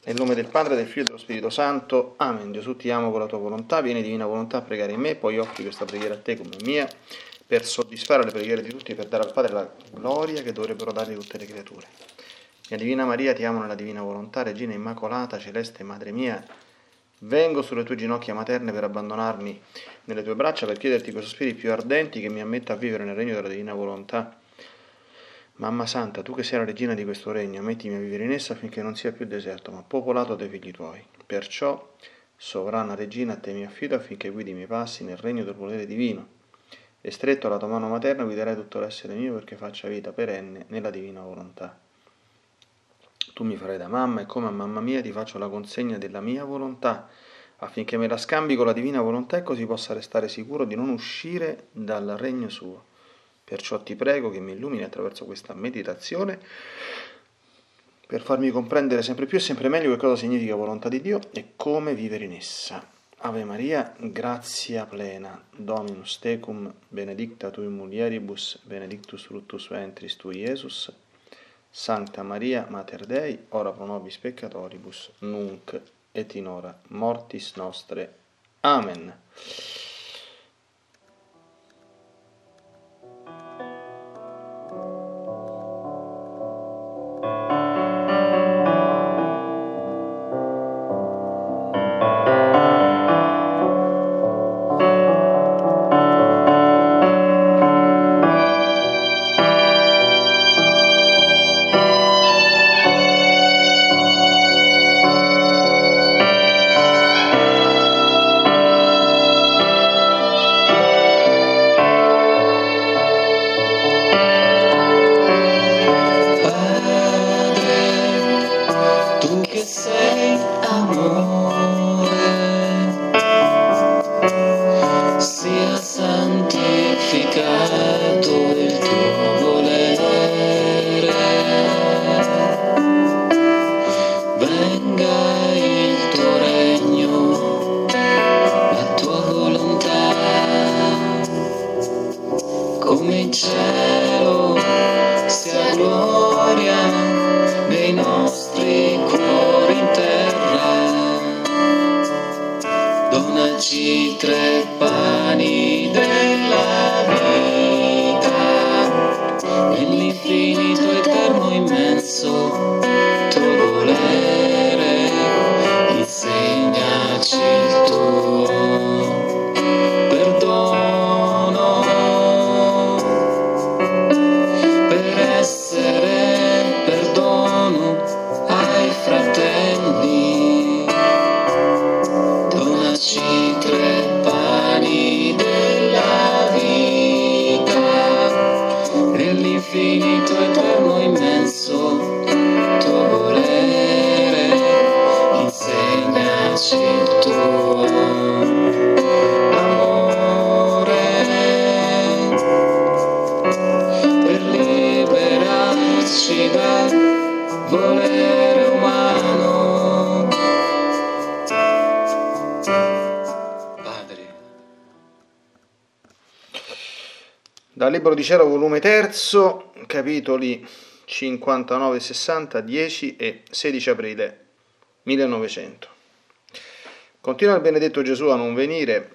Nel nome del Padre, del Figlio e dello Spirito Santo. Amen. Gesù, ti amo con la tua volontà, vieni divina volontà a pregare in me, poi offri questa preghiera a te come mia, per soddisfare le preghiere di tutti e per dare al Padre la gloria che dovrebbero dargli tutte le creature. Mia Divina Maria, ti amo nella divina volontà, Regina Immacolata, Celeste Madre mia, vengo sulle tue ginocchia materne per abbandonarmi nelle tue braccia, per chiederti quei sospiri più ardenti che mi ammetta a vivere nel regno della divina volontà. Mamma Santa, tu che sei la regina di questo regno, mettimi a vivere in essa affinché non sia più deserto, ma popolato dai figli tuoi. Perciò, sovrana regina, a te mi affido affinché guidi i miei passi nel regno del volere divino. E stretto alla tua mano materna guiderai tutto l'essere mio perché faccia vita perenne nella divina volontà. Tu mi farai da mamma e come a mamma mia ti faccio la consegna della mia volontà, affinché me la scambi con la divina volontà e così possa restare sicuro di non uscire dal regno suo. Perciò ti prego che mi illumini attraverso questa meditazione per farmi comprendere sempre più e sempre meglio che cosa significa volontà di Dio e come vivere in essa. Ave Maria, grazia plena, Dominus tecum, benedicta tui mulieribus, benedictus fructus ventris tui, Iesus. Sancta Maria, Mater Dei, ora pro nobis peccatoribus, nunc et in hora mortis nostre. Amen. Dal Libro di Cielo, volume 3, capitoli 59 e 60, 10 e 16 aprile 1900. Continua il benedetto Gesù a non venire.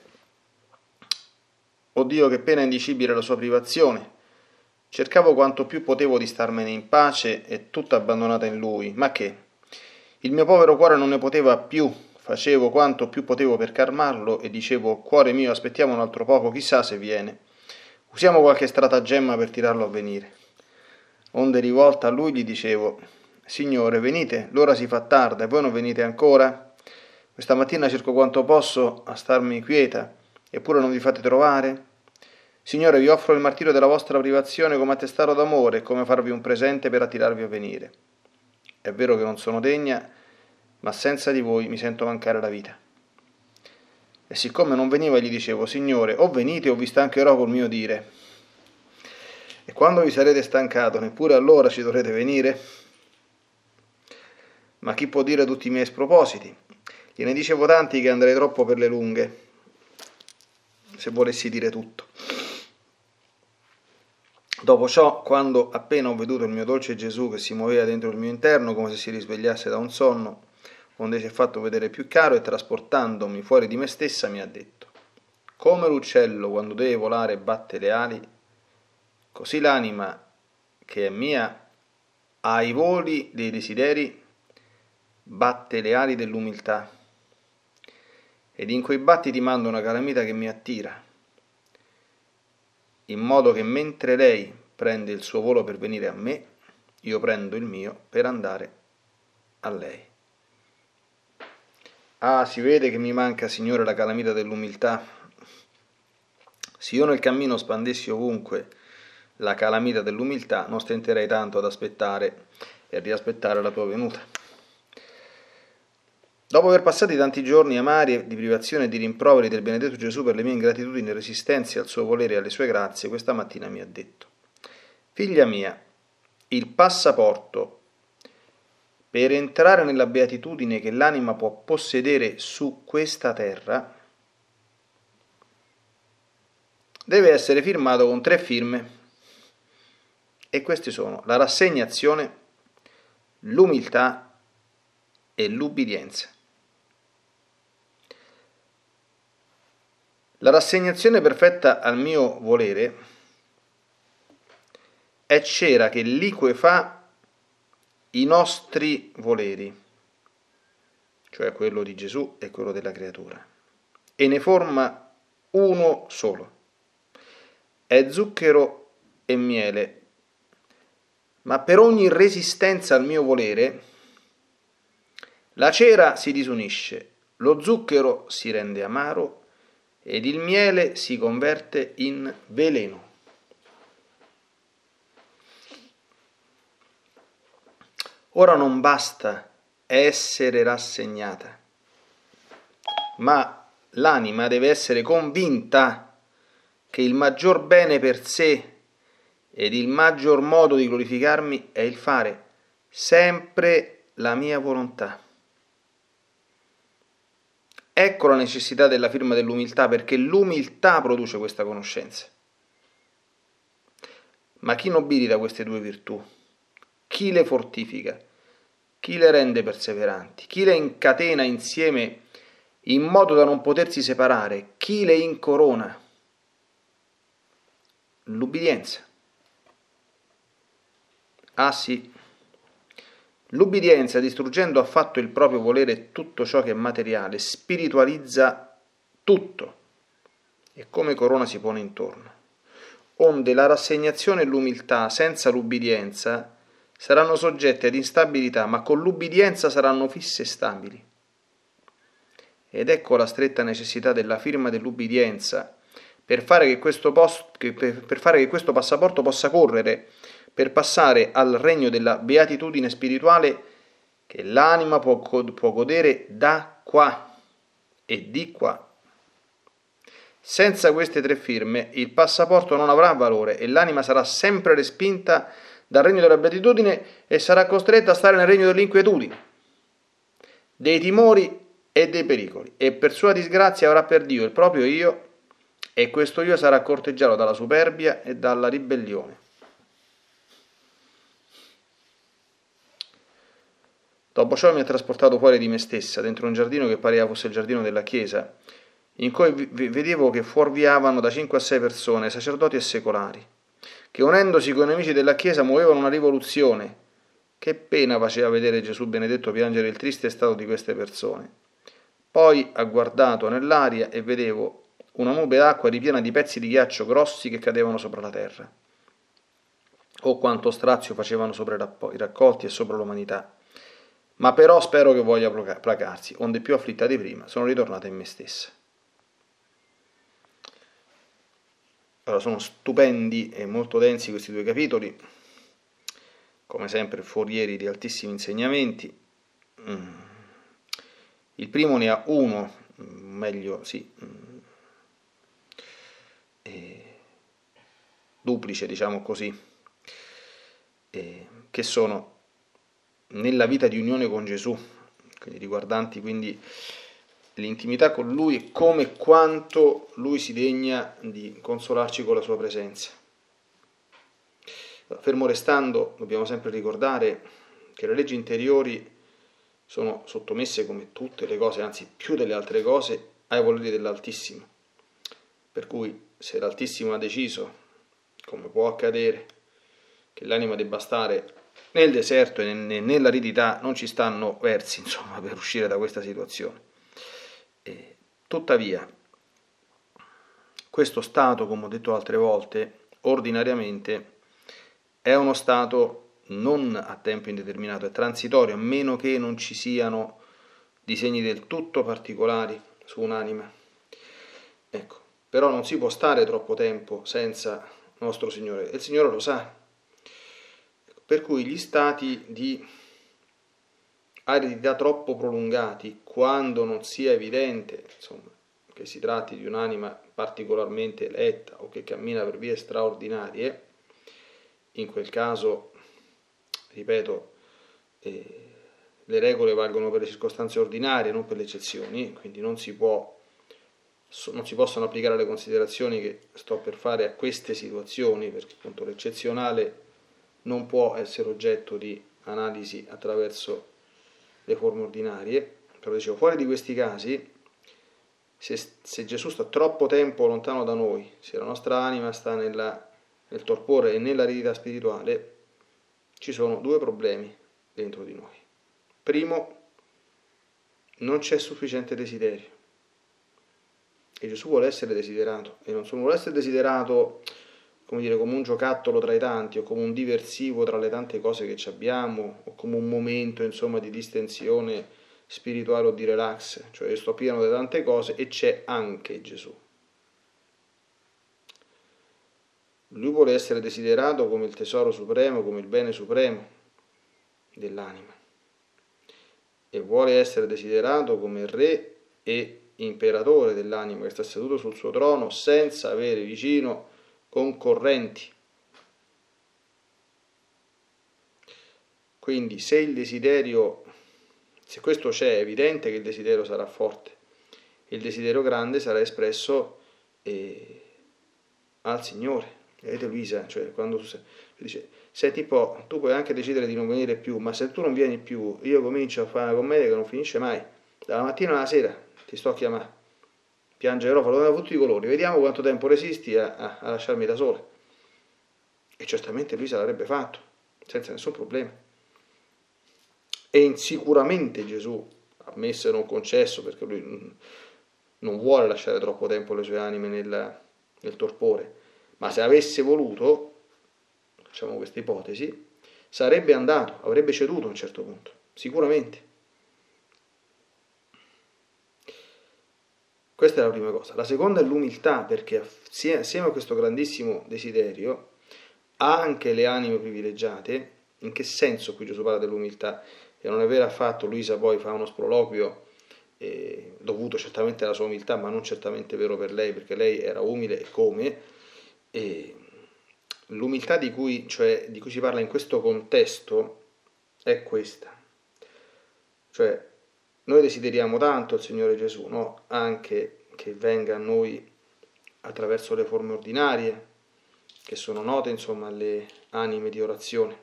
O Dio, che pena indicibile la sua privazione. Cercavo quanto più potevo di starmene in pace e tutta abbandonata in Lui, ma che? Il mio povero cuore non ne poteva più. Facevo quanto più potevo per calmarlo e dicevo: cuore mio, aspettiamo un altro poco, chissà se viene. Usiamo qualche stratagemma per tirarlo a venire. Onde rivolta a lui gli dicevo: Signore, venite, l'ora si fa tarda e voi non venite ancora? Questa mattina cerco quanto posso a starmi quieta, eppure non vi fate trovare? Signore, vi offro il martirio della vostra privazione come attestato d'amore e come farvi un presente per attirarvi a venire. È vero che non sono degna, ma senza di voi mi sento mancare la vita. E siccome non veniva gli dicevo: Signore, o venite o vi stancherò col mio dire. E quando vi sarete stancato, neppure allora ci dovrete venire? Ma chi può dire tutti i miei spropositi? Gliene dicevo tanti che andrei troppo per le lunghe, se volessi dire tutto. Dopo ciò, quando appena ho veduto il mio dolce Gesù che si muoveva dentro il mio interno come se si risvegliasse da un sonno, onde si è fatto vedere più chiaro e trasportandomi fuori di me stessa mi ha detto: come l'uccello quando deve volare batte le ali, così l'anima che è mia ai voli dei desideri batte le ali dell'umiltà, ed in quei battiti manda una calamita che mi attira, in modo che mentre lei prende il suo volo per venire a me, io prendo il mio per andare a lei. Ah, si vede che mi manca, Signore, la calamita dell'umiltà. Se io nel cammino spandessi ovunque la calamita dell'umiltà, non stenterei tanto ad aspettare e riaspettare la tua venuta. Dopo aver passati tanti giorni amari di privazione e di rimproveri del benedetto Gesù per le mie ingratitudini e resistenze al suo volere e alle sue grazie, questa mattina mi ha detto: figlia mia, il passaporto per entrare nella beatitudine che l'anima può possedere su questa terra deve essere firmato con 3 firme, e queste sono la rassegnazione, l'umiltà e l'ubbidienza. La rassegnazione perfetta al mio volere è cera che liquefa i nostri voleri, cioè quello di Gesù e quello della creatura, e ne forma uno solo. È zucchero e miele, ma per ogni resistenza al mio volere la cera si disunisce, lo zucchero si rende amaro ed il miele si converte in veleno. Ora non basta essere rassegnata, ma l'anima deve essere convinta che il maggior bene per sé ed il maggior modo di glorificarmi è il fare sempre la mia volontà. Ecco la necessità della firma dell'umiltà, perché l'umiltà produce questa conoscenza. Ma chi nobilita queste 2 virtù? Chi le fortifica? Chi le rende perseveranti? Chi le incatena insieme in modo da non potersi separare? Chi le incorona? L'ubbidienza. Ah sì, l'ubbidienza, distruggendo affatto il proprio volere e tutto ciò che è materiale, spiritualizza tutto e come corona si pone intorno. Onde la rassegnazione e l'umiltà senza l'ubbidienza saranno soggette ad instabilità, ma con l'ubbidienza saranno fisse e stabili. Ed ecco la stretta necessità della firma dell'ubbidienza per fare che questo passaporto possa correre, per passare al regno della beatitudine spirituale che l'anima può godere da qua e di qua. Senza queste 3 firme il passaporto non avrà valore e l'anima sarà sempre respinta dal regno della beatitudine e sarà costretta a stare nel regno dell'inquietudine, dei timori e dei pericoli, e per sua disgrazia avrà per Dio il proprio io, e questo io sarà corteggiato dalla superbia e dalla ribellione. Dopo ciò mi ha trasportato fuori di me stessa, dentro un giardino che pareva fosse il giardino della chiesa, in cui vedevo che fuorviavano da 5 a 6 persone, sacerdoti e secolari, che unendosi con i nemici della chiesa muovevano una rivoluzione. Che pena faceva vedere Gesù benedetto piangere il triste stato di queste persone. Poi ha guardato nell'aria e vedevo una nube d'acqua ripiena di pezzi di ghiaccio grossi che cadevano sopra la terra. Oh, quanto strazio facevano sopra i raccolti e sopra l'umanità. Ma però spero che voglia placarsi, onde più afflitta di prima sono ritornata in me stessa. Allora, sono stupendi e molto densi questi 2 capitoli, come sempre forieri di altissimi insegnamenti. Il primo ne ha uno, meglio sì, duplice, diciamo così, che sono nella vita di unione con Gesù, quindi riguardanti quindi l'intimità con Lui e come e quanto Lui si degna di consolarci con la sua presenza. Fermo restando, dobbiamo sempre ricordare che le leggi interiori sono sottomesse come tutte le cose, anzi più delle altre cose, ai voleri dell'Altissimo. Per cui se l'Altissimo ha deciso, come può accadere, che l'anima debba stare nel deserto e nell'aridità, non ci stanno versi, insomma, per uscire da questa situazione. Tuttavia, questo stato, come ho detto altre volte, ordinariamente è uno stato non a tempo indeterminato, è transitorio, a meno che non ci siano disegni del tutto particolari su un'anima. Ecco, però non si può stare troppo tempo senza nostro Signore, e il Signore lo sa. Per cui gli stati di aridità troppo prolungati, quando non sia evidente, insomma, che si tratti di un'anima particolarmente eletta o che cammina per vie straordinarie, in quel caso, ripeto, le regole valgono per le circostanze ordinarie, non per le eccezioni, quindi non si possono applicare le considerazioni che sto per fare a queste situazioni, perché appunto l'eccezionale non può essere oggetto di analisi attraverso le forme ordinarie. Però dicevo, fuori di questi casi, se Gesù sta troppo tempo lontano da noi, se la nostra anima sta nel torpore e nell'aridità spirituale, ci sono due problemi dentro di noi. Primo, non c'è sufficiente desiderio. E Gesù vuole essere desiderato, e non solo vuole essere desiderato, come dire, come un giocattolo tra i tanti, o come un diversivo tra le tante cose che abbiamo, o come un momento, insomma, di distensione spirituale o di relax, cioè io sto pieno di tante cose e c'è anche Gesù. Lui vuole essere desiderato come il tesoro supremo, come il bene supremo dell'anima, e vuole essere desiderato come re e imperatore dell'anima che sta seduto sul suo trono senza avere vicino concorrenti. Quindi se questo c'è, è evidente che il desiderio sarà forte, e il desiderio grande sarà espresso al Signore. Vedete Luisa, cioè quando dice, senti un po', tu puoi anche decidere di non venire più, ma se tu non vieni più, io comincio a fare una commedia che non finisce mai, dalla mattina alla sera ti sto a chiamare, piangerò, farò tutti i colori, vediamo quanto tempo resisti a lasciarmi da sola. E certamente Luisa l'avrebbe fatto, senza nessun problema. E sicuramente Gesù, ammesso e non concesso, perché lui non vuole lasciare troppo tempo le sue anime nel torpore, ma se avesse voluto, facciamo questa ipotesi, sarebbe andato, avrebbe ceduto a un certo punto, sicuramente. Questa è la prima cosa. La seconda è l'umiltà, perché assieme a questo grandissimo desiderio, anche le anime privilegiate, in che senso qui Gesù parla dell'umiltà? E non è vero affatto, Luisa poi fa uno sproloquio dovuto certamente alla sua umiltà, ma non certamente vero per lei, perché lei era umile e come, e l'umiltà di cui si parla in questo contesto è questa. Cioè, noi desideriamo tanto il Signore Gesù, no? Anche che venga a noi attraverso le forme ordinarie, che sono note, insomma, alle anime di orazione.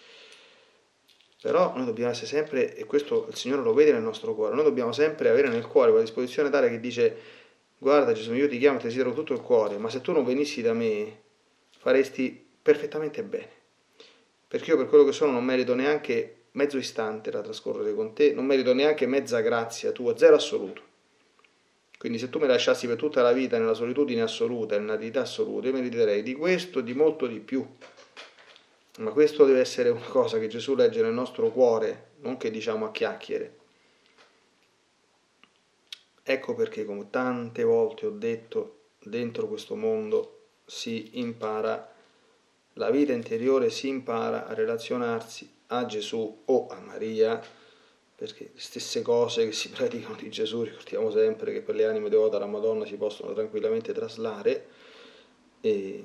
Però noi dobbiamo essere sempre, e questo il Signore lo vede nel nostro cuore, noi dobbiamo sempre avere nel cuore quella disposizione tale che dice: guarda Gesù, io ti chiamo e ti desidero tutto il cuore, ma se tu non venissi da me faresti perfettamente bene, perché io per quello che sono non merito neanche mezzo istante da trascorrere con te, non merito neanche mezza grazia tua, zero assoluto. Quindi se tu mi lasciassi per tutta la vita nella solitudine assoluta, nell'aridità assoluta, io meriterei di questo, di molto di più. Ma questo deve essere una cosa che Gesù legge nel nostro cuore, non che diciamo a chiacchiere. Ecco perché, come tante volte ho detto, dentro questo mondo si impara, la vita interiore si impara a relazionarsi a Gesù o a Maria, perché le stesse cose che si predicano di Gesù, ricordiamo sempre che per le anime devote alla Madonna si possono tranquillamente traslare, e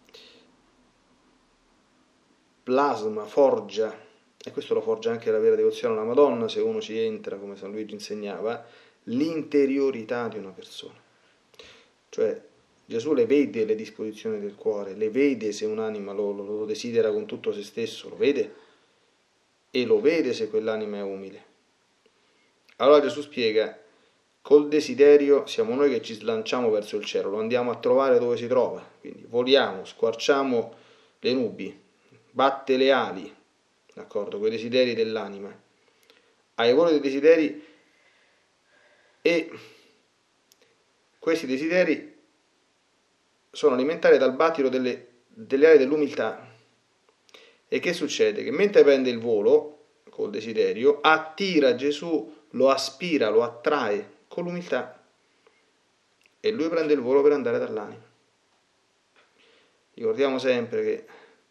plasma, forgia, e questo lo forgia anche la vera devozione alla Madonna, se uno ci entra, come San Luigi insegnava, l'interiorità di una persona. Cioè Gesù le vede le disposizioni del cuore, le vede se un'anima lo desidera con tutto se stesso, lo vede, e lo vede se quell'anima è umile. Allora Gesù spiega, col desiderio siamo noi che ci slanciamo verso il cielo, lo andiamo a trovare dove si trova, quindi voliamo, squarciamo le nubi, batte le ali, d'accordo, con i desideri dell'anima. Hai volo dei desideri e questi desideri sono alimentati dal battito delle ali dell'umiltà. E che succede? Che mentre prende il volo col desiderio, attira Gesù, lo aspira, lo attrae con l'umiltà e lui prende il volo per andare dall'anima. Ricordiamo sempre che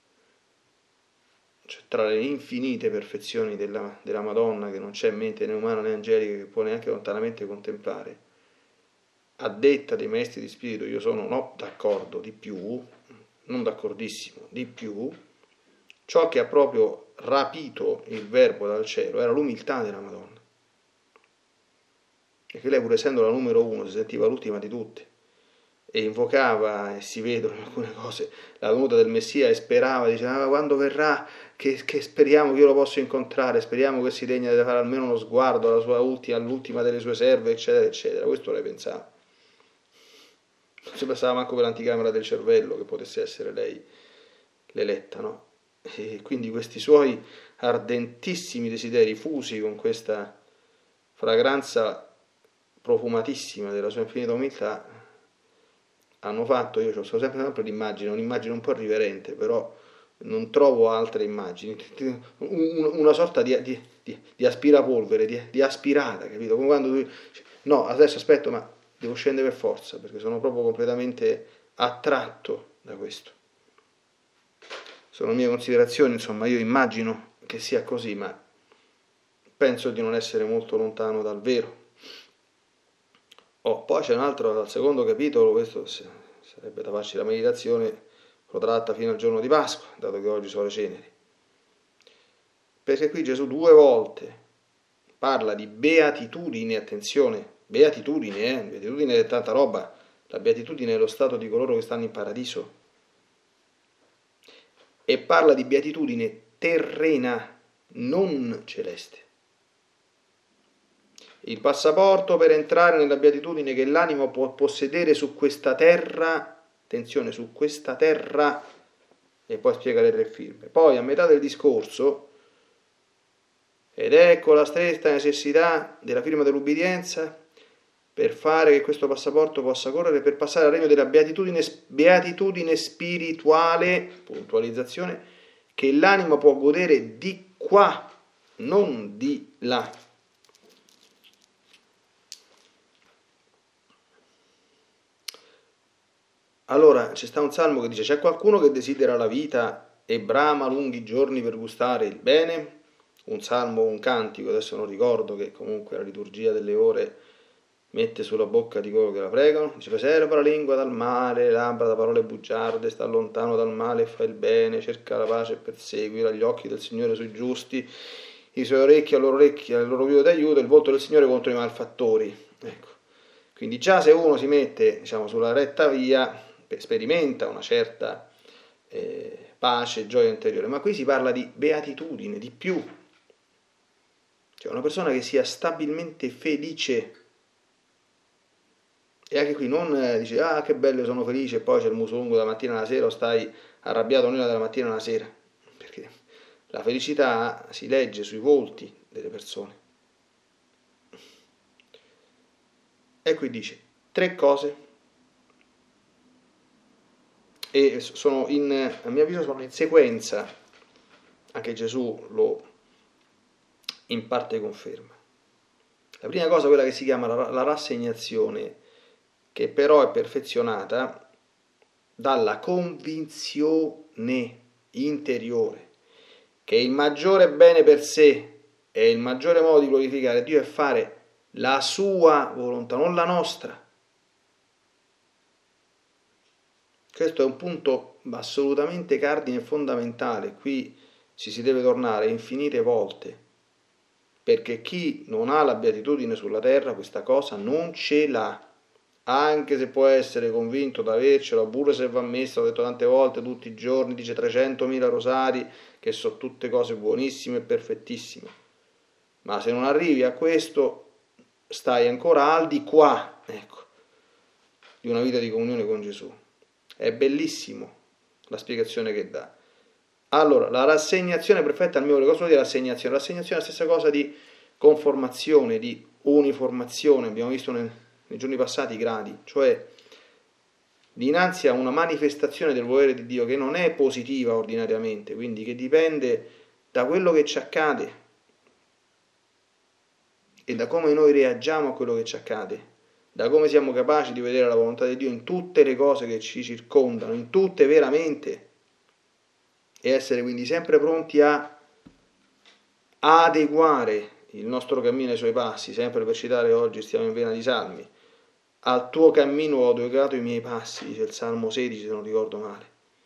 tra le infinite perfezioni della Madonna, che non c'è mente né umana né angelica che può neanche lontanamente contemplare, a detta dei maestri di spirito io sono no d'accordo, di più, non d'accordissimo, di più, ciò che ha proprio rapito il verbo dal cielo era l'umiltà della Madonna. E che lei, pur essendo la numero uno, si sentiva l'ultima di tutte e invocava, e si vedono in alcune cose, la venuta del Messia e sperava, diceva quando verrà, che speriamo che io lo possa incontrare, speriamo che si degna di fare almeno uno sguardo all'ultima delle sue serve, eccetera, eccetera. Questo lei pensava. Non si passava manco per l'anticamera del cervello che potesse essere lei l'eletta, no? E quindi questi suoi ardentissimi desideri fusi con questa fragranza profumatissima della sua infinita umiltà hanno fatto, io ho sempre l'immagine, un'immagine un po' irriverente, però non trovo altre immagini, una sorta di aspirapolvere, di aspirata, capito? Come quando tu no, adesso aspetto, ma devo scendere per forza, perché sono proprio completamente attratto da questo. Sono mie considerazioni, insomma, io immagino che sia così, ma penso di non essere molto lontano dal vero. Poi c'è un altro, dal secondo capitolo, questo sarebbe da farci la meditazione protratta fino al giorno di Pasqua, dato che oggi sono le ceneri. Perché qui Gesù 2 volte parla di beatitudine, attenzione, beatitudine è tanta roba, la beatitudine è lo stato di coloro che stanno in paradiso. E parla di beatitudine terrena, non celeste. Il passaporto per entrare nella beatitudine che l'anima può possedere su questa terra, attenzione, su questa terra, e poi spiega le 3 firme. Poi a metà del discorso, ed ecco la stretta necessità della firma dell'ubbidienza per fare che questo passaporto possa correre per passare al regno della beatitudine spirituale, puntualizzazione, che l'anima può godere di qua, non di là. Allora, c'è sta un salmo che dice: c'è qualcuno che desidera la vita e brama lunghi giorni per gustare il bene? Un salmo, un cantico, adesso non ricordo, che comunque la liturgia delle ore mette sulla bocca di coloro che la pregano. Dice: preserva la lingua dal male, le labbra da parole bugiarde, sta lontano dal male e fa il bene, cerca la pace e perseguila, gli occhi del Signore sui giusti, i suoi orecchi al loro vivo d'aiuto, il volto del Signore contro i malfattori. Ecco. Quindi già se uno si mette, diciamo, sulla retta via, sperimenta una certa pace, gioia interiore, ma qui si parla di beatitudine, di più, cioè una persona che sia stabilmente felice. E anche qui non dice: ah, che bello, sono felice, e poi c'è il muso lungo dalla mattina alla sera, o stai arrabbiato nella dalla mattina alla sera, perché la felicità si legge sui volti delle persone. E qui dice 3 cose, e sono a mio avviso sono in sequenza, anche Gesù lo in parte conferma. La prima cosa è quella che si chiama la rassegnazione, che però è perfezionata dalla convinzione interiore che il maggiore bene per sé e il maggiore modo di glorificare Dio è fare la sua volontà, non la nostra. Questo è un punto assolutamente cardine e fondamentale. Qui si deve tornare infinite volte, perché chi non ha la beatitudine sulla terra questa cosa non ce l'ha, anche se può essere convinto di avercela, pure se va messa, l'ho detto tante volte, tutti i giorni, dice 300.000 rosari, che sono tutte cose buonissime e perfettissime. Ma se non arrivi a questo, stai ancora al di qua, ecco, di una vita di comunione con Gesù. È bellissimo la spiegazione che dà. Allora, la rassegnazione perfetta al mio volere, cosa vuol dire rassegnazione? Rassegnazione è la stessa cosa di conformazione, di uniformazione, abbiamo visto nei giorni passati i gradi, cioè dinanzi a una manifestazione del volere di Dio che non è positiva ordinariamente, quindi che dipende da quello che ci accade e da come noi reagiamo a quello che ci accade, da come siamo capaci di vedere la volontà di Dio in tutte le cose che ci circondano, in tutte veramente, e essere quindi sempre pronti a adeguare il nostro cammino ai suoi passi, sempre per citare oggi, stiamo in vena di Salmi, al tuo cammino ho adeguato i miei passi, dice il Salmo 16 se non ricordo male.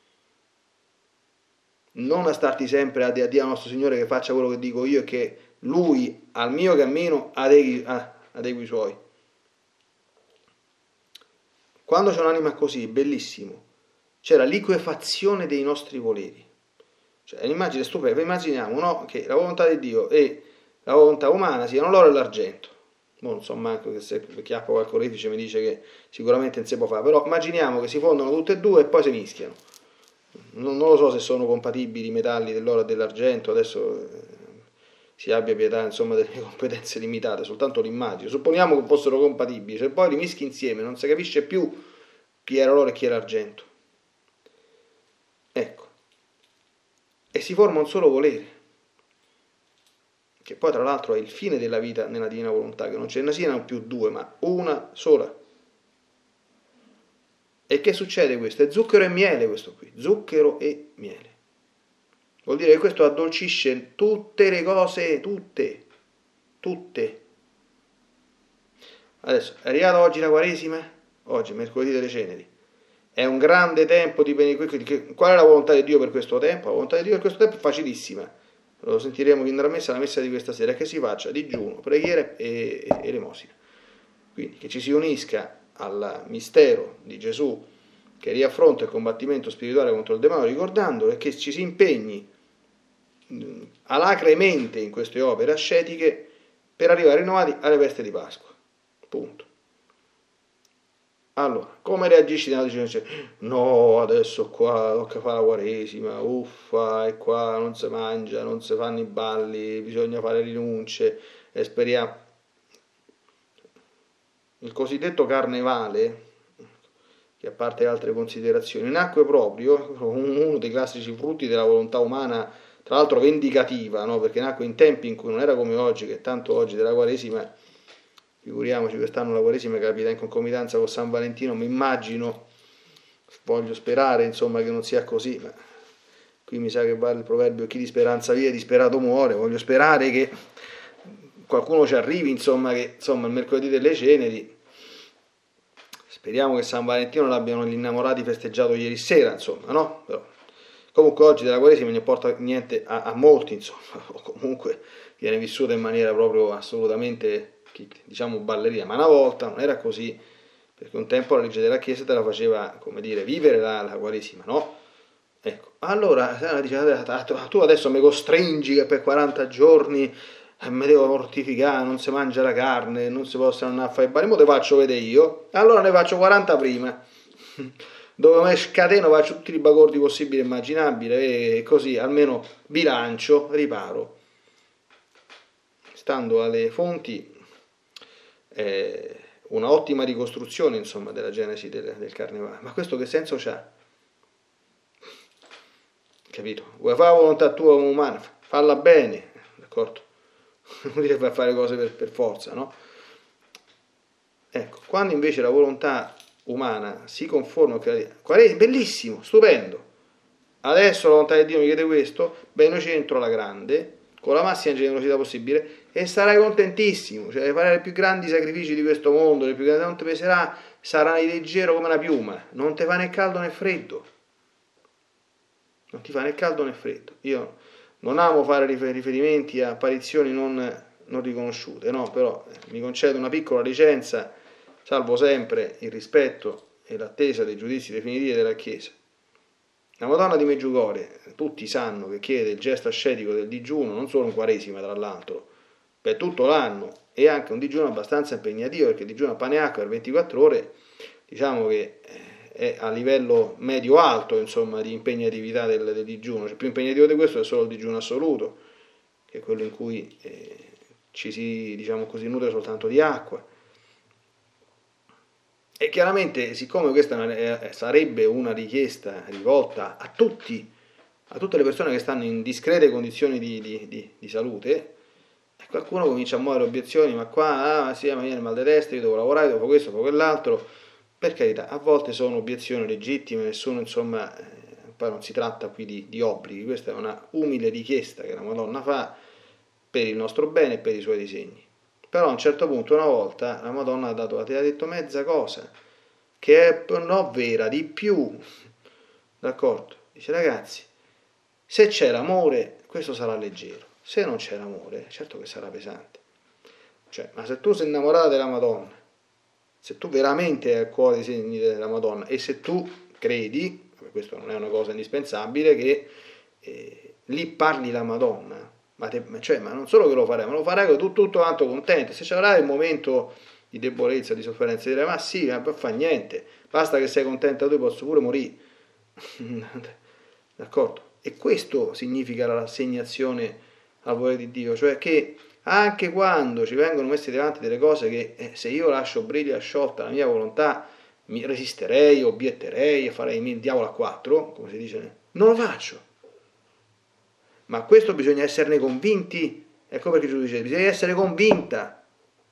Non a starti sempre a dire al nostro Signore che faccia quello che dico io e che Lui al mio cammino adegui i suoi. Quando c'è un'anima così, bellissimo, c'è la liquefazione dei nostri voleri. Cioè, è un'immagine stupenda. Immaginiamo, no, che la volontà di Dio e la volontà umana siano l'oro e l'argento. Non so manco che se chiappa qualche orefice mi dice che sicuramente non si può fare, però immaginiamo che si fondono tutte e due e poi si mischiano. Non lo so se sono compatibili i metalli dell'oro e dell'argento, adesso si abbia pietà insomma delle mie competenze limitate, soltanto l'immagine. Supponiamo che fossero compatibili, se poi li mischi insieme non si capisce più chi era l'oro e chi era l'argento. Ecco. E si forma un solo volere, che poi tra l'altro è il fine della vita nella divina volontà, che non ce ne siano più due, ma una sola. E che succede questo? È zucchero e miele questo qui, zucchero e miele. Vuol dire che questo addolcisce tutte le cose, tutte. Adesso, è arrivata oggi la Quaresima? Oggi, mercoledì delle Ceneri. È un grande tempo di benedizione. Qual è la volontà di Dio per questo tempo? La volontà di Dio per questo tempo è facilissima. Lo sentiremo in la messa di questa sera, che si faccia digiuno, preghiera e elemosina. Quindi che ci si unisca al mistero di Gesù che riaffronta il combattimento spirituale contro il demonio, ricordandolo, e che ci si impegni alacremente in queste opere ascetiche per arrivare rinnovati alle feste di Pasqua. Punto. Allora, come reagisci nella dice no, adesso qua tocca fare la Quaresima, uffa, e qua non si mangia, non si fanno i balli, bisogna fare rinunce, e speriamo. Il cosiddetto carnevale, che a parte altre considerazioni, nacque proprio uno dei classici frutti della volontà umana, tra l'altro vendicativa, no? Perché nacque in tempi in cui non era come oggi, che tanto oggi della Quaresima, figuriamoci quest'anno la Quaresima capita in concomitanza con San Valentino, mi immagino, voglio sperare insomma che non sia così, ma qui mi sa che vale il proverbio chi di speranza vive disperato muore, voglio sperare che qualcuno ci arrivi, insomma, che insomma il mercoledì delle Ceneri, speriamo che San Valentino l'abbiano gli innamorati festeggiato ieri sera, insomma, no? Però, comunque oggi della Quaresima non importa niente a molti, insomma, o comunque viene vissuta in maniera proprio assolutamente, diciamo, ballerina, ma una volta non era così, perché un tempo la legge della Chiesa te la faceva, come dire, vivere la Quaresima, no? Ecco, allora dice, tu adesso mi costringi che per 40 giorni mi devo mortificare, non si mangia la carne, non si possono andare a fare i bari, mo te faccio vedere io, allora ne faccio 40 prima, dove mi scateno, faccio tutti i bagordi possibili e immaginabili, e così almeno bilancio, riparo. Stando alle fonti, una ottima ricostruzione, insomma, della genesi del carnevale. Ma questo che senso c'ha? Capito? Vuoi fare la volontà tua umana? Falla bene, d'accordo? Non vuol dire per fare cose per forza, no? Ecco, quando invece la volontà umana si conforma, bellissimo, stupendo. Adesso la volontà di Dio mi chiede questo, beh, noi ci entro alla grande, con la massima generosità possibile, e sarai contentissimo, cioè farai i più grandi sacrifici di questo mondo, non ti peserà, sarai leggero come una piuma, non ti fa né caldo né freddo. Non ti fa né caldo né freddo. Io non amo fare riferimenti a apparizioni non riconosciute, no, però mi concedo una piccola licenza, salvo sempre il rispetto e l'attesa dei giudizi definitivi della Chiesa. La Madonna di Meggiugorie, tutti sanno che chiede il gesto ascetico del digiuno, non solo in Quaresima tra l'altro, per tutto l'anno, è anche un digiuno abbastanza impegnativo, perché il digiuno a pane e acqua per 24 ore, diciamo che è a livello medio-alto, insomma, di impegnatività del digiuno. Cioè, più impegnativo di questo è solo il digiuno assoluto, che è quello in cui ci si, diciamo così, nutre soltanto di acqua. E chiaramente, siccome questa sarebbe una richiesta rivolta a tutte le persone che stanno in discrete condizioni di salute, qualcuno comincia a muovere obiezioni, ma qua, sì, ma viene il mal di testa, io devo lavorare, devo questo, devo quell'altro. Per carità, a volte sono obiezioni legittime, nessuno, insomma, poi non si tratta qui di obblighi, questa è una umile richiesta che la Madonna fa per il nostro bene e per i suoi disegni. Però a un certo punto, una volta, la Madonna ha detto mezza cosa, che è no vera, di più, d'accordo? Dice, ragazzi, se c'è l'amore, questo sarà leggero, se non c'è l'amore, certo che sarà pesante. Cioè, ma se tu sei innamorata della Madonna, se tu veramente hai a cuore i segni della Madonna e se tu credi, questo non è una cosa indispensabile, che lì parli la Madonna, ma non solo che lo farai, ma lo farai tutto quanto contento. Se ci avrai il momento di debolezza, di sofferenza, direi, ma sì, ma fa niente, basta che sei contenta tu, posso pure morire. D'accordo? E questo significa la rassegnazione al volere di Dio, cioè che anche quando ci vengono messe davanti delle cose che se io lascio briglia sciolta la mia volontà, mi resisterei, obietterei e farei il diavolo a quattro, come si dice, non lo faccio. Ma questo bisogna esserne convinti, ecco perché Gesù dice, bisogna essere convinta.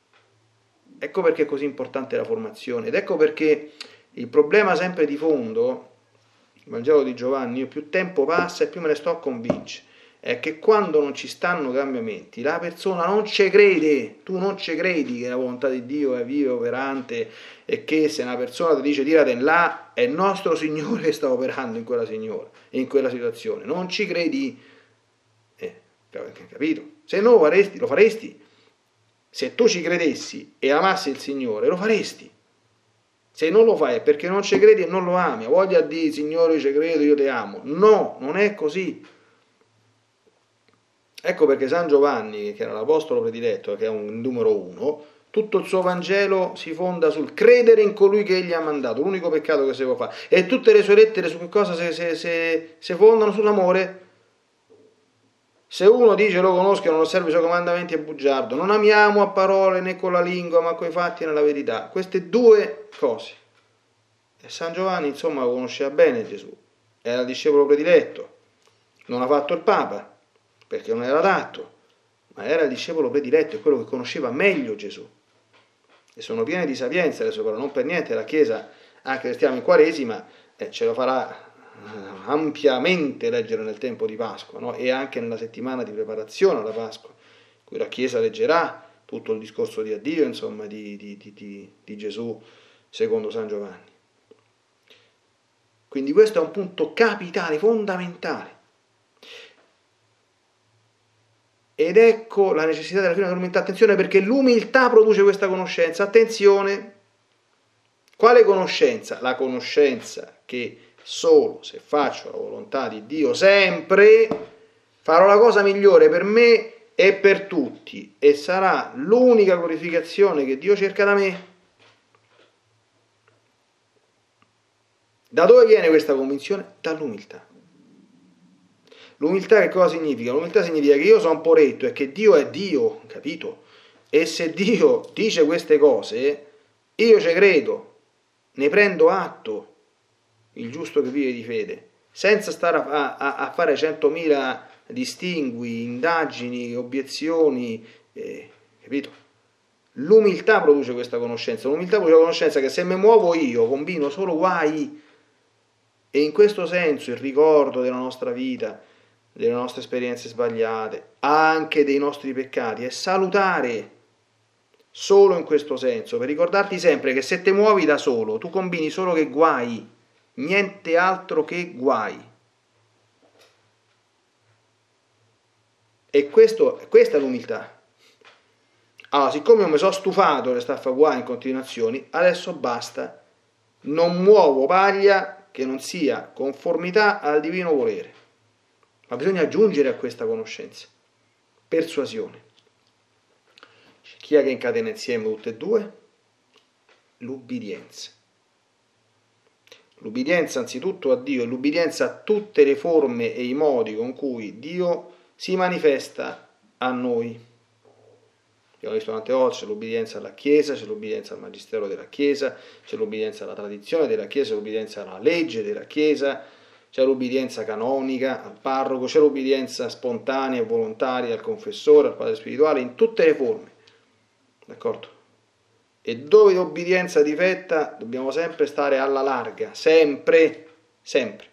Ecco perché è così importante la formazione, ed ecco perché il problema sempre di fondo, il Vangelo di Giovanni, io più tempo passa e più me ne sto a convincere, è che quando non ci stanno cambiamenti, la persona non ci crede, tu non ci credi che la volontà di Dio è viva, operante, e che se una persona ti dice tirate in là, è il nostro Signore che sta operando in quella signora, in quella situazione, non ci credi, capito? Se no lo faresti, se tu ci credessi e amassi il Signore, lo faresti. Se non lo fai è perché non ci credi e non lo ami, voglia di Signore, io ci credo, io ti amo. No, non è così. Ecco perché San Giovanni, che era l'apostolo prediletto, che è un numero 1, tutto il suo Vangelo si fonda sul credere in colui che egli ha mandato, l'unico peccato che si può fare. E tutte le sue lettere su che cosa si fondano? Sull'amore. Se uno dice lo conosco e non osserva i suoi comandamenti è bugiardo. Non amiamo a parole né con la lingua, ma coi fatti e nella verità. Queste due cose. E San Giovanni, insomma, lo conosceva bene Gesù. Era il discepolo prediletto. Non ha fatto il Papa, perché non era adatto, ma era il discepolo prediletto, è quello che conosceva meglio Gesù. E sono piene di sapienza le sue parole. Non per niente la Chiesa, anche se stiamo in Quaresima, ce lo farà ampiamente leggere nel tempo di Pasqua, no? E anche nella settimana di preparazione alla Pasqua, in cui la Chiesa leggerà tutto il discorso di addio, insomma, di Gesù secondo San Giovanni. Quindi questo è un punto capitale, fondamentale. Ed ecco la necessità della fine dell'umiltà. Attenzione, perché l'umiltà produce questa conoscenza. Attenzione! Quale conoscenza? La conoscenza che solo se faccio la volontà di Dio sempre farò la cosa migliore per me e per tutti, e sarà l'unica glorificazione che Dio cerca da me. Da dove viene questa convinzione? Dall'umiltà. L'umiltà che cosa significa? L'umiltà significa che io sono un poretto e che Dio è Dio, capito? E se Dio dice queste cose, io ci credo, ne prendo atto, il giusto che vive di fede, senza stare a fare 100.000 distingui, indagini, obiezioni, capito? L'umiltà produce questa conoscenza, l'umiltà produce la conoscenza che se mi muovo io combino solo guai, e in questo senso il ricordo della nostra vita, delle nostre esperienze sbagliate, anche dei nostri peccati, è salutare. Solo in questo senso, per ricordarti sempre che se ti muovi da solo, tu combini solo che guai, niente altro che guai. E questa è l'umiltà. Allora, siccome io mi sono stufato di stare a fare guai in continuazione, adesso basta, non muovo paglia che non sia conformità al divino volere. Ma bisogna aggiungere a questa conoscenza persuasione. Chi è che incatena insieme tutte e due? L'ubbidienza. L'ubbidienza anzitutto a Dio e l'ubbidienza a tutte le forme e i modi con cui Dio si manifesta a noi. Abbiamo visto tante volte, c'è l'ubbidienza alla Chiesa, c'è l'ubbidienza al Magistero della Chiesa, c'è l'ubbidienza alla tradizione della Chiesa, c'è l'ubbidienza alla legge della Chiesa, c'è l'ubbidienza canonica al parroco, c'è l'ubbidienza spontanea e volontaria al confessore, al padre spirituale, in tutte le forme. D'accordo? E dove l'obbedienza difetta dobbiamo sempre stare alla larga, sempre, sempre.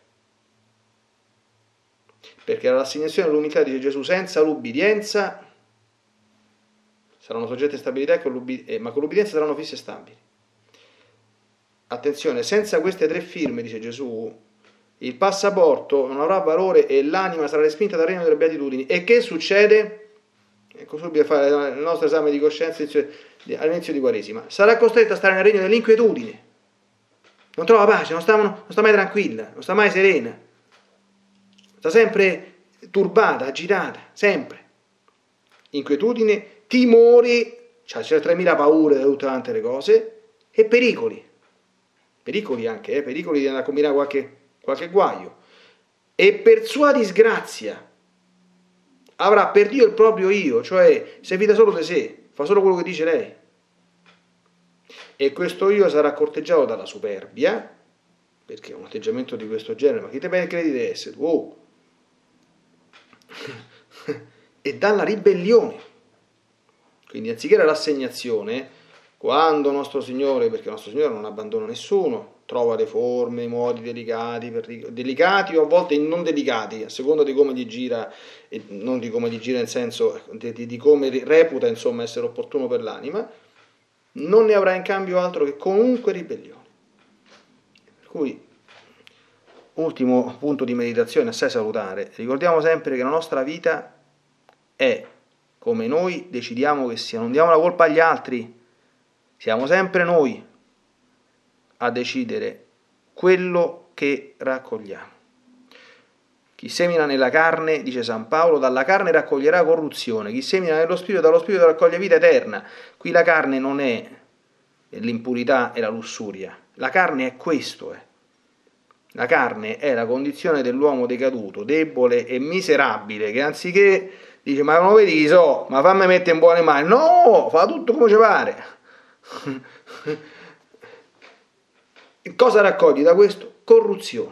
Perché la rassegnazione all'umiltà, dice Gesù, senza l'ubbidienza saranno soggetti a stabilità, ma con l'ubbidienza saranno fissi e stabili. Attenzione, senza queste tre firme, dice Gesù, il passaporto non avrà valore e l'anima sarà respinta dal regno delle beatitudini. E che succede? Ecco, subito a fare il nostro esame di coscienza all'inizio di Quaresima. Sarà costretta a stare nel regno dell'inquietudine. Non trova pace, non sta mai tranquilla, non sta mai serena. Sta sempre turbata, agitata, sempre. Inquietudine, timori, c'è 3.000 paure da tutte tante le cose, e pericoli. Pericoli anche, pericoli di andare a combinare qualche guaio. E per sua disgrazia avrà per Dio il proprio io, cioè si fida solo di sé, fa solo quello che dice lei. E questo io sarà corteggiato dalla superbia, perché un atteggiamento di questo genere, ma chi te credi di essere? Oh. E dalla ribellione. Quindi anziché la rassegnazione, quando nostro Signore, perché nostro Signore non abbandona nessuno, trova le forme, i modi delicati o a volte non delicati, a seconda di come gli gira, e non di come gli gira nel senso di come reputa insomma essere opportuno per l'anima, non ne avrà in cambio altro che comunque ribellione. Per cui, ultimo punto di meditazione assai salutare, ricordiamo sempre che la nostra vita è come noi decidiamo che sia, non diamo la colpa agli altri, siamo sempre noi a decidere quello che raccogliamo. Chi semina nella carne, dice San Paolo, dalla carne raccoglierà corruzione, chi semina nello spirito, dallo spirito raccoglie vita eterna. Qui la carne non è l'impurità e la lussuria, la carne è questo. La carne è la condizione dell'uomo decaduto, debole e miserabile, che anziché dice ma non vedi chi so, ma fammi mettere in buone mani, no, fa tutto come ci pare. Cosa raccogli da questo? Corruzione,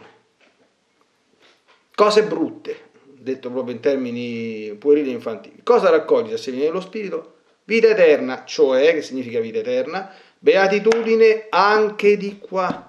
cose brutte, detto proprio in termini puerili e infantili. Cosa raccogli da semina dello spirito? Vita eterna, cioè, che significa vita eterna? Beatitudine anche di qua.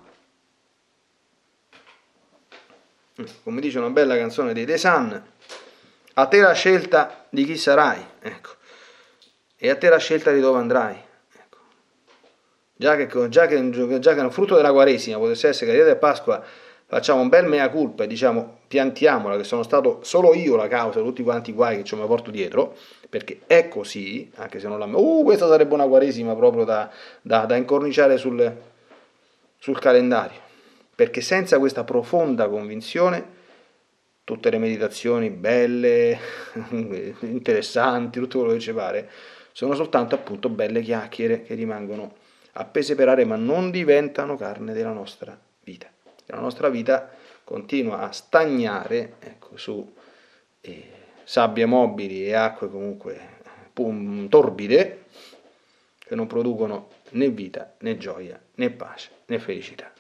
Come dice una bella canzone dei The Sun, a te la scelta di chi sarai, ecco, e a te la scelta di dove andrai. Ecco. Già che è un frutto della Quaresima, potesse essere che la Pasqua facciamo un bel mea culpa e diciamo piantiamola che sono stato solo io la causa di tutti quanti i guai che mi porto dietro, perché è così, anche se non la... questa sarebbe una Quaresima proprio da incorniciare sul calendario. Perché senza questa profonda convinzione tutte le meditazioni belle, interessanti, tutto quello che ci pare, sono soltanto appunto belle chiacchiere che rimangono appese per aria ma non diventano carne della nostra vita. La nostra vita continua a stagnare, ecco, su sabbie mobili e acque comunque torbide che non producono né vita, né gioia, né pace, né felicità.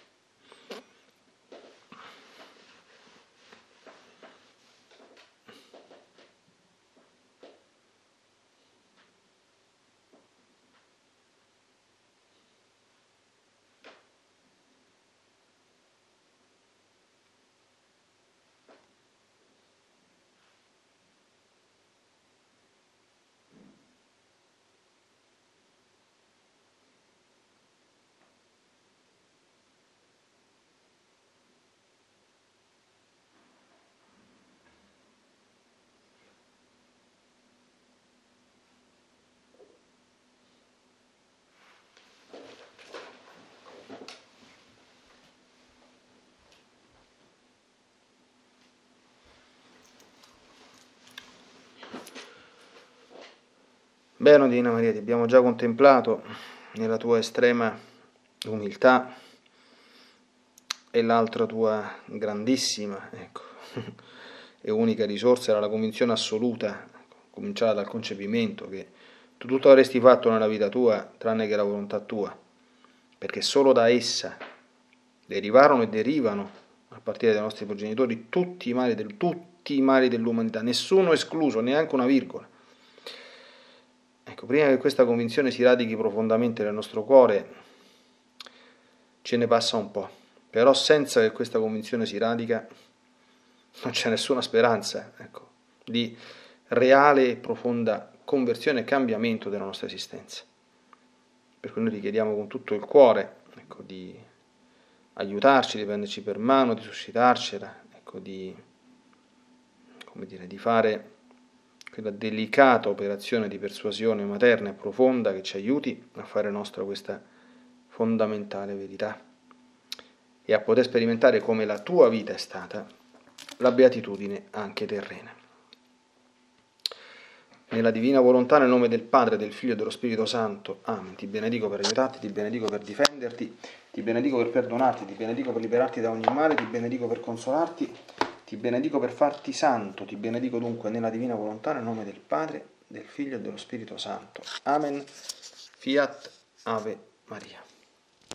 Bene, Divina Maria, ti abbiamo già contemplato nella tua estrema umiltà e l'altra tua grandissima, ecco, e unica risorsa era la convinzione assoluta, cominciata dal concepimento, che tu tutto avresti fatto nella vita tua tranne che la volontà tua, perché solo da essa derivarono e derivano, a partire dai nostri progenitori, tutti i mali dell'umanità, nessuno escluso, neanche una virgola. Ecco, prima che questa convinzione si radichi profondamente nel nostro cuore, ce ne passa un po', però senza che questa convinzione si radica non c'è nessuna speranza, ecco, di reale e profonda conversione e cambiamento della nostra esistenza. Per cui noi ti chiediamo con tutto il cuore, ecco, di aiutarci, di prenderci per mano, di suscitarcela, ecco, di fare quella delicata operazione di persuasione materna e profonda che ci aiuti a fare nostra questa fondamentale verità e a poter sperimentare come la tua vita è stata la beatitudine anche terrena. Nella divina volontà, nel nome del Padre, del Figlio e dello Spirito Santo. Amen. Ti benedico per aiutarti, ti benedico per difenderti, ti benedico per perdonarti, ti benedico per liberarti da ogni male, ti benedico per consolarti, ti benedico per farti santo, ti benedico dunque nella divina volontà, nel nome del Padre, del Figlio e dello Spirito Santo. Amen. Fiat Ave Maria.